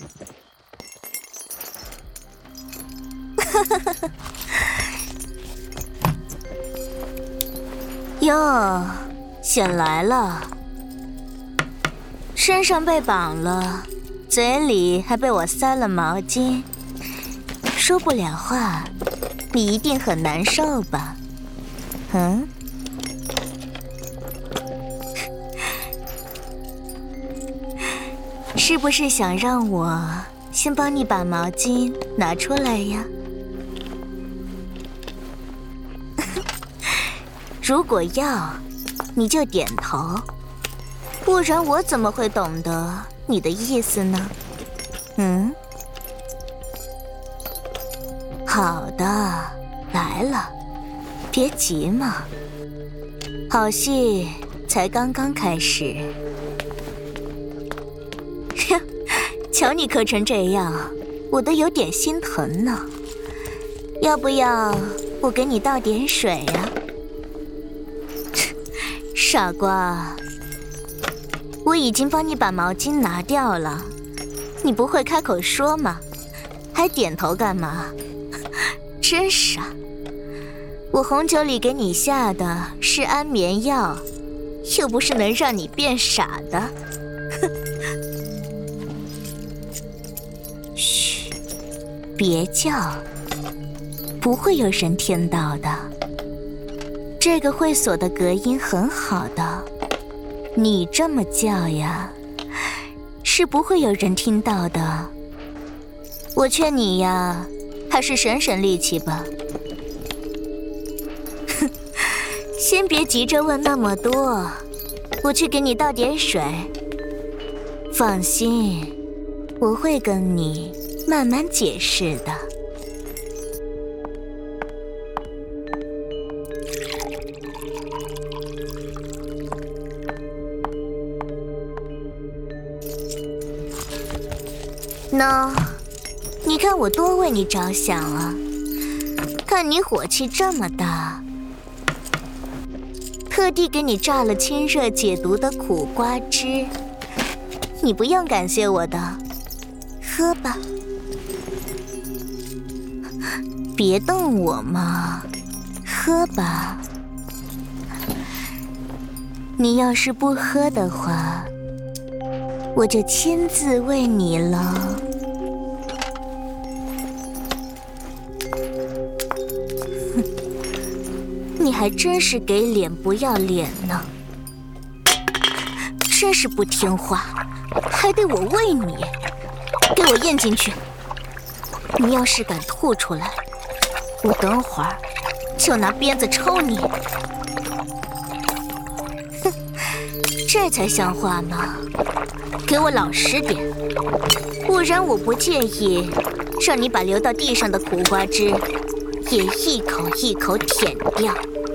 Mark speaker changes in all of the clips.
Speaker 1: 哟，醒来了，身上被绑了，嘴里还被我塞了毛巾，说不了话，你一定很难受吧？嗯？是不是想让我先帮你把毛巾拿出来呀？如果要，你就点头，不然我怎么会懂得你的意思呢？嗯？好的，来了，别急嘛，好戏才刚刚开始。瞧你磕成这样，我都有点心疼呢。要不要我给你倒点水啊？傻瓜，我已经帮你把毛巾拿掉了，你不会开口说吗？还点头干嘛？真傻！我红酒里给你下的是安眠药，又不是能让你变傻的。嘘，别叫，不会有人听到的。这个会所的隔音很好的，你这么叫呀，是不会有人听到的。我劝你呀，还是省省力气吧。先别急着问那么多，我去给你倒点水。放心，我会跟你慢慢解释的。喏，你看我多为你着想啊！看你火气这么大，特地给你榨了清热解毒的苦瓜汁，你不用感谢我的，喝吧。别动我嘛，喝吧。你要是不喝的话，我就亲自喂你了。你还真是给脸不要脸呢，真是不听话，还得我喂你，给我咽进去。你要是敢吐出来，我等会儿就拿鞭子抽你。哼，这才像话嘛！给我老实点，不然我不介意让你把流到地上的苦瓜汁也一口一口舔掉。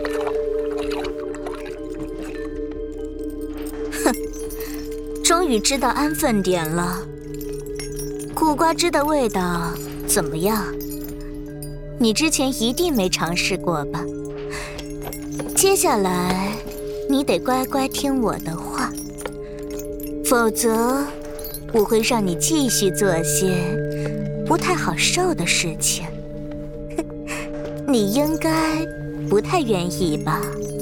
Speaker 1: 哼，终于知道安分点了。苦瓜汁的味道怎么样？你之前一定没尝试过吧？接下来你得乖乖听我的话，否则我会让你继续做些不太好受的事情。你应该不太愿意吧？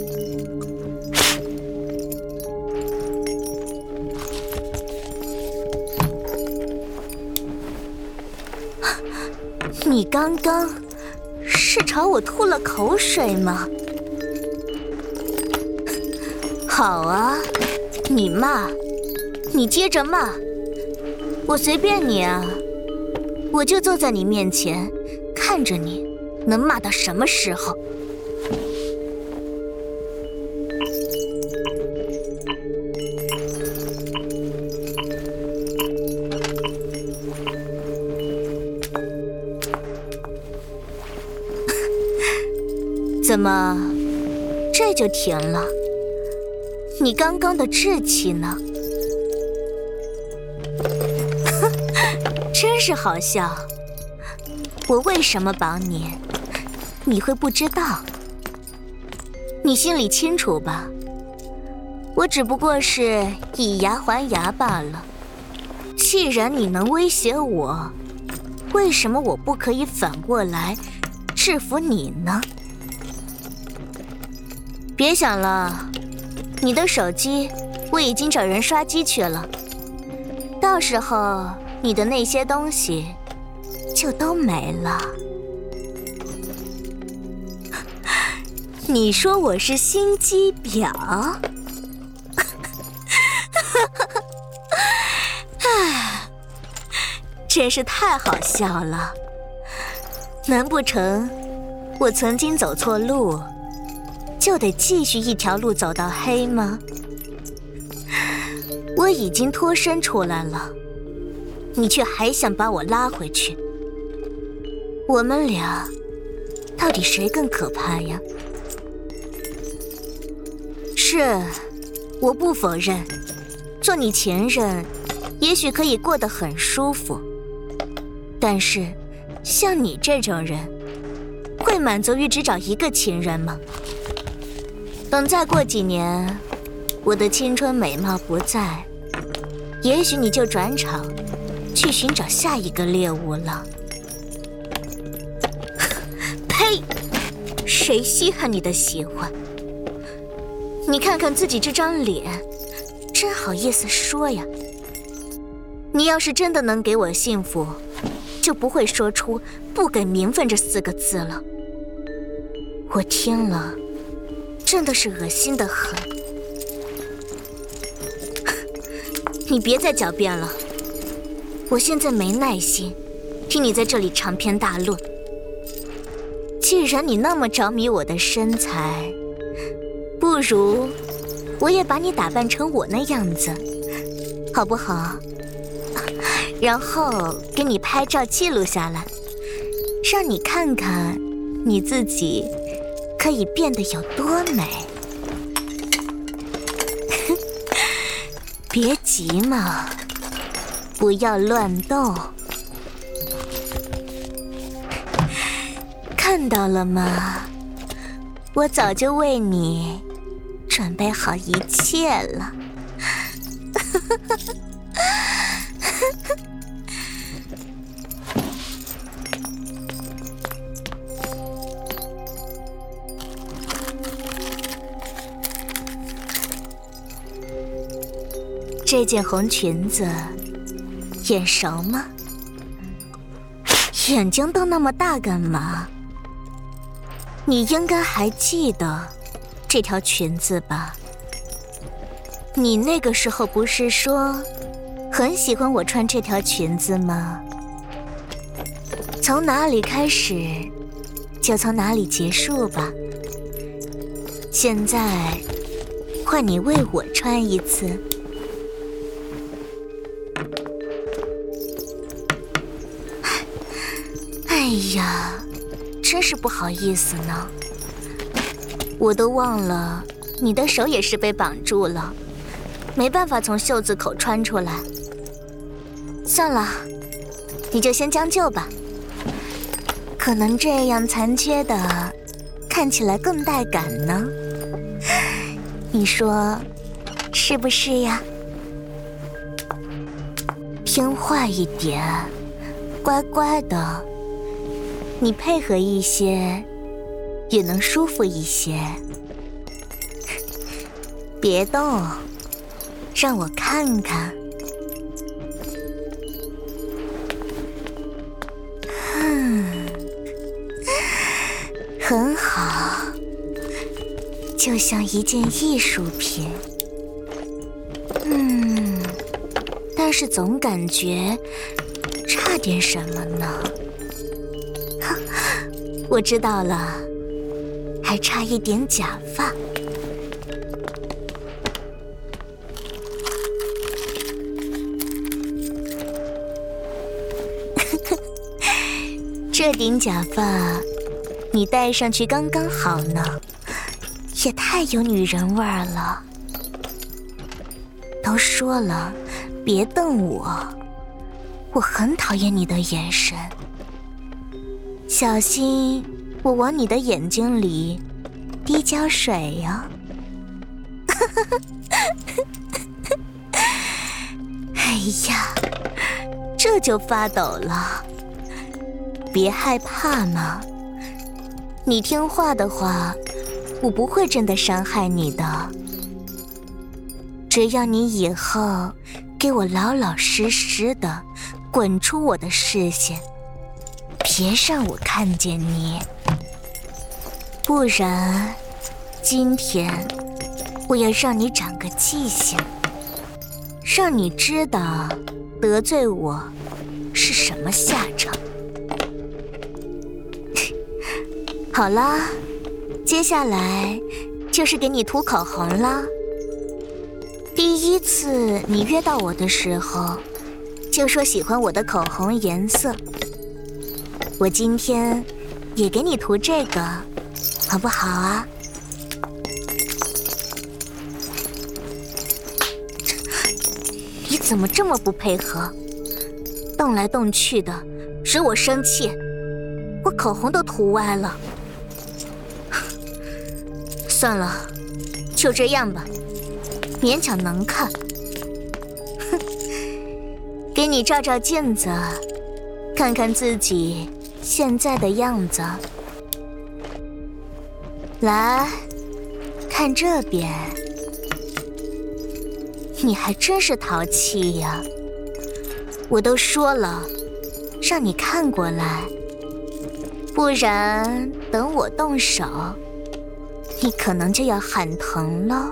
Speaker 1: 你刚刚是朝我吐了口水吗？好啊，你骂，你接着骂，我随便你啊，我就坐在你面前，看着你能骂到什么时候。怎么，这就停了？你刚刚的志气呢？真是好笑。我为什么绑你，你会不知道？你心里清楚吧？我只不过是以牙还牙罢了。 既然你能威胁我，为什么我不可以反过来制服你呢？别想了，你的手机我已经找人刷机去了，到时候你的那些东西就都没了。你说我是心机婊？唉，真是太好笑了。难不成我曾经走错路，就得继续一条路走到黑吗？我已经脱身出来了，你却还想把我拉回去。我们俩到底谁更可怕呀？是，我不否认，做你前任也许可以过得很舒服，但是像你这种人，会满足于只找一个情人吗？等再过几年，我的青春美貌不在，也许你就转场去寻找下一个猎物了。呸！谁稀罕你的喜欢？你看看自己这张脸，真好意思说呀？你要是真的能给我幸福，就不会说出不给名分这4个字了。我听了真的是恶心得很。你别再狡辩了，我现在没耐心听你在这里长篇大论。既然你那么着迷我的身材，不如我也把你打扮成我那样子，好不好？然后给你拍照记录下来，让你看看你自己可以变得有多美。别急嘛，不要乱动。看到了吗？我早就为你准备好一切了。这件红裙子眼熟吗？眼睛瞪那么大干嘛？你应该还记得这条裙子吧？你那个时候不是说很喜欢我穿这条裙子吗？从哪里开始就从哪里结束吧。现在换你为我穿一次。哎呀，真是不好意思呢，我都忘了你的手也是被绑住了，没办法从袖子口穿出来。算了，你就先将就吧，可能这样残缺的看起来更带感呢，你说是不是呀？听话一点，乖乖的，你配合一些也能舒服一些。别动，让我看看。很好，就像一件艺术品。但是总感觉差点什么呢？我知道了，还差一点假发。这顶假发你戴上去刚刚好呢，也太有女人味儿了。都说了，别瞪我，我很讨厌你的眼神。小心我往你的眼睛里滴胶水哟。哎呀， 这就发抖了。别害怕嘛，你听话的话，我不会真的伤害你的。只要你以后给我老老实实的滚出我的视线，别让我看见你。不然，今天我要让你长个记性，让你知道得罪我是什么下场。好啦，接下来就是给你涂口红啦。第一次你约到我的时候，就说喜欢我的口红颜色，我今天也给你涂这个，好不好啊？你怎么这么不配合？动来动去的，使我生气，我口红都涂歪了。算了，就这样吧，勉强能看。哼，给你照照镜子，看看自己现在的样子。来，看这边，你还真是淘气呀！我都说了，让你看过来，不然等我动手，你可能就要喊疼了。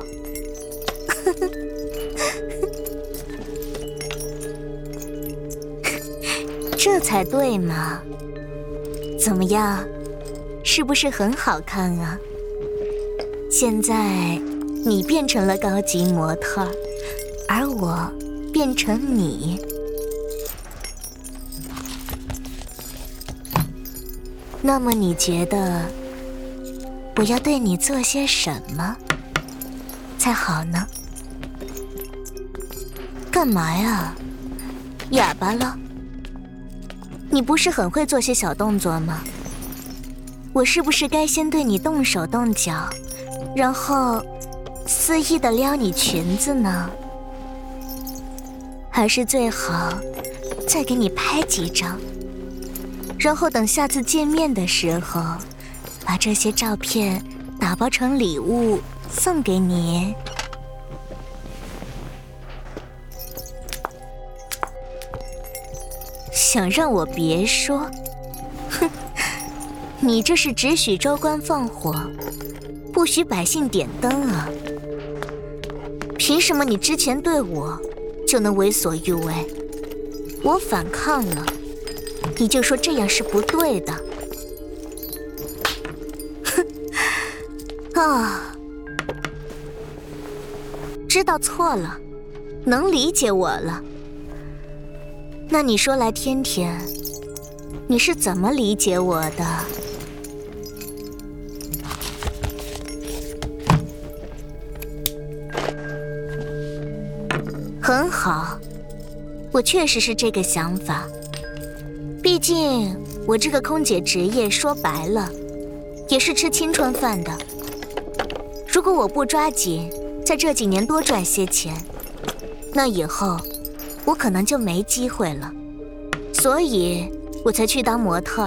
Speaker 1: 这才对嘛！怎么样，是不是很好看啊？现在你变成了高级模特，而我变成你。那么你觉得我要对你做些什么才好呢？干嘛呀？哑巴了？你不是很会做些小动作吗？我是不是该先对你动手动脚，然后肆意地撩你裙子呢？还是最好再给你拍几张，然后等下次见面的时候，把这些照片打包成礼物送给你？想让我别说？哼，你这是只许州官放火，不许百姓点灯啊！凭什么你之前对我就能为所欲为，我反抗了，你就说这样是不对的？哼，啊，知道错了，能理解我了。那你说来天天，你是怎么理解我的？很好，我确实是这个想法。毕竟我这个空姐职业说白了，也是吃青春饭的。如果我不抓紧在这几年多赚些钱，那以后我可能就没机会了，所以我才去当模特。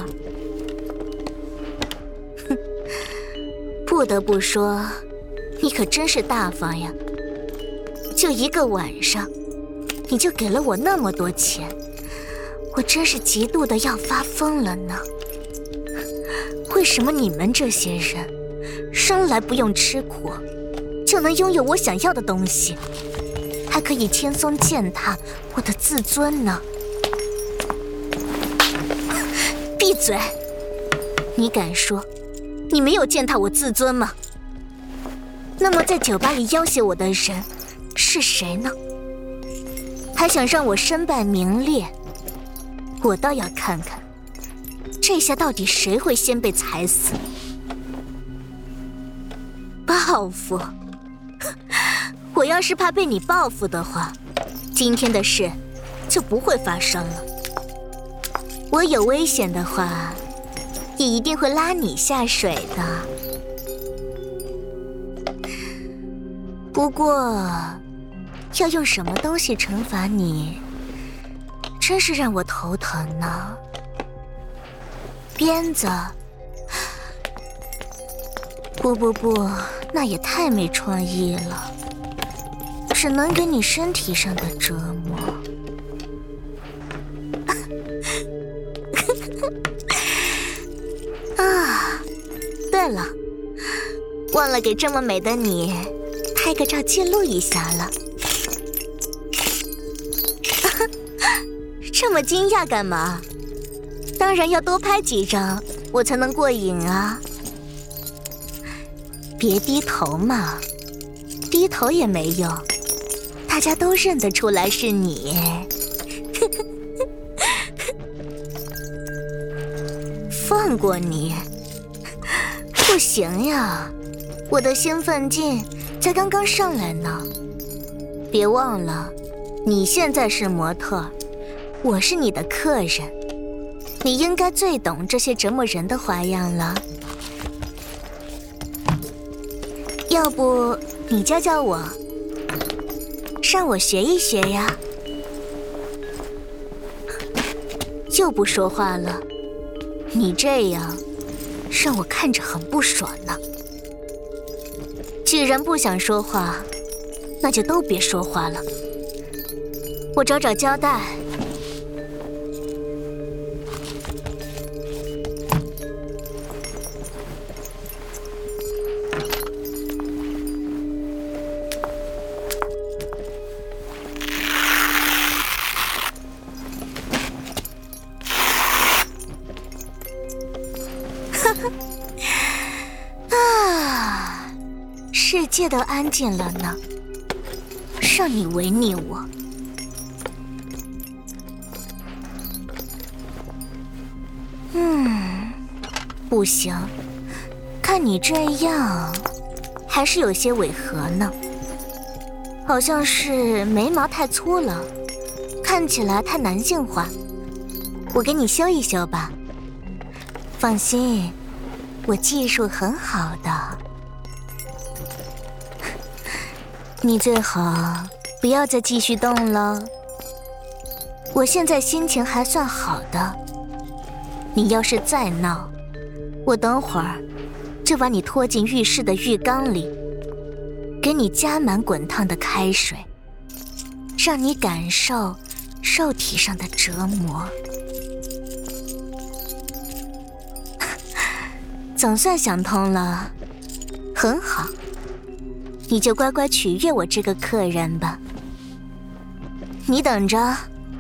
Speaker 1: 哼，不得不说，你可真是大方呀！就一个晚上，你就给了我那么多钱，我真是嫉妒的要发疯了呢。为什么你们这些人生来不用吃苦，就能拥有我想要的东西？还可以轻松践踏我的自尊呢？闭嘴！你敢说你没有践踏我自尊吗？那么在酒吧里要挟我的人是谁呢？还想让我身败名裂？我倒要看看，这下到底谁会先被踩死？报复！我要是怕被你报复的话，今天的事就不会发生了。我有危险的话，也一定会拉你下水的。不过，要用什么东西惩罚你， 真是让我头疼呢。鞭子，不，那也太没创意了，只能给你身体上的折磨。啊，对了，忘了给这么美的你拍个照记录一下了。这么惊讶干嘛？当然要多拍几张，我才能过瘾啊！别低头嘛，低头也没用，大家都认得出来是你。放过你？不行呀，我的兴奋劲才刚刚上来呢。别忘了，你现在是模特，我是你的客人，你应该最懂这些折磨人的花样了。要不你教教我，让我学一学呀。又不说话了，你这样让我看着很不爽呢。既然不想说话，那就都别说话了。我找找胶带。啊，世界都安静了呢，让你违逆我。不行，看你这样，还是有些违和呢。好像是眉毛太粗了，看起来太男性化。我给你修一修吧。放心，我技术很好的。你最好不要再继续动了。我现在心情还算好的，你要是再闹，我等会儿就把你拖进浴室的浴缸里，给你加满滚烫的开水，让你感受肉体上的折磨。总算想通了，很好，你就乖乖取悦我这个客人吧。你等着。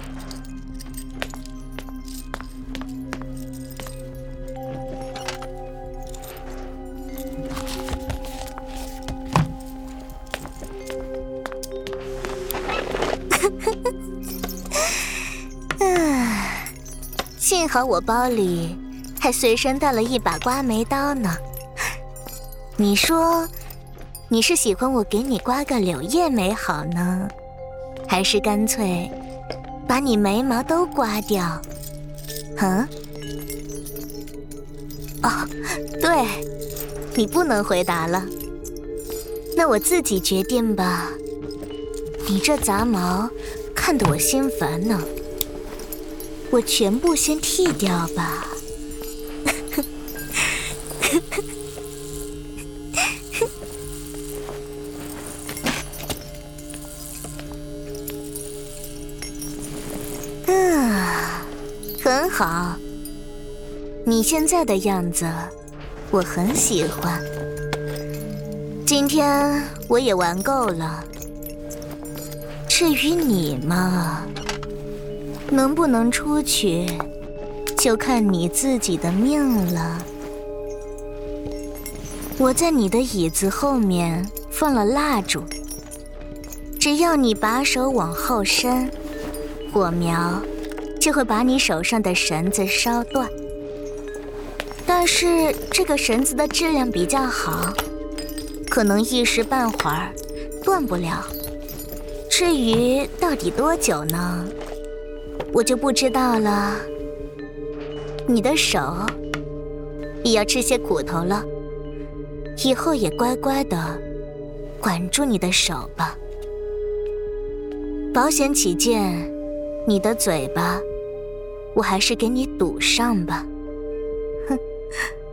Speaker 1: 幸好我包里还随身带了一把刮眉刀呢。你说，你是喜欢我给你刮个柳叶眉好呢，还是干脆把你眉毛都刮掉？哦，对，你不能回答了。那我自己决定吧。你这杂毛看得我心烦呢。我全部先剃掉吧。很好，你现在的样子我很喜欢。今天我也玩够了，至于你嘛，能不能出去就看你自己的命了。我在你的椅子后面放了蜡烛，只要你把手往后伸，火苗就会把你手上的绳子烧断。但是这个绳子的质量比较好，可能一时半会儿断不了。至于到底多久呢，我就不知道了。你的手也要吃些苦头了，以后也乖乖的管住你的手吧。保险起见， 你的嘴巴，我还是给你堵上吧。哼。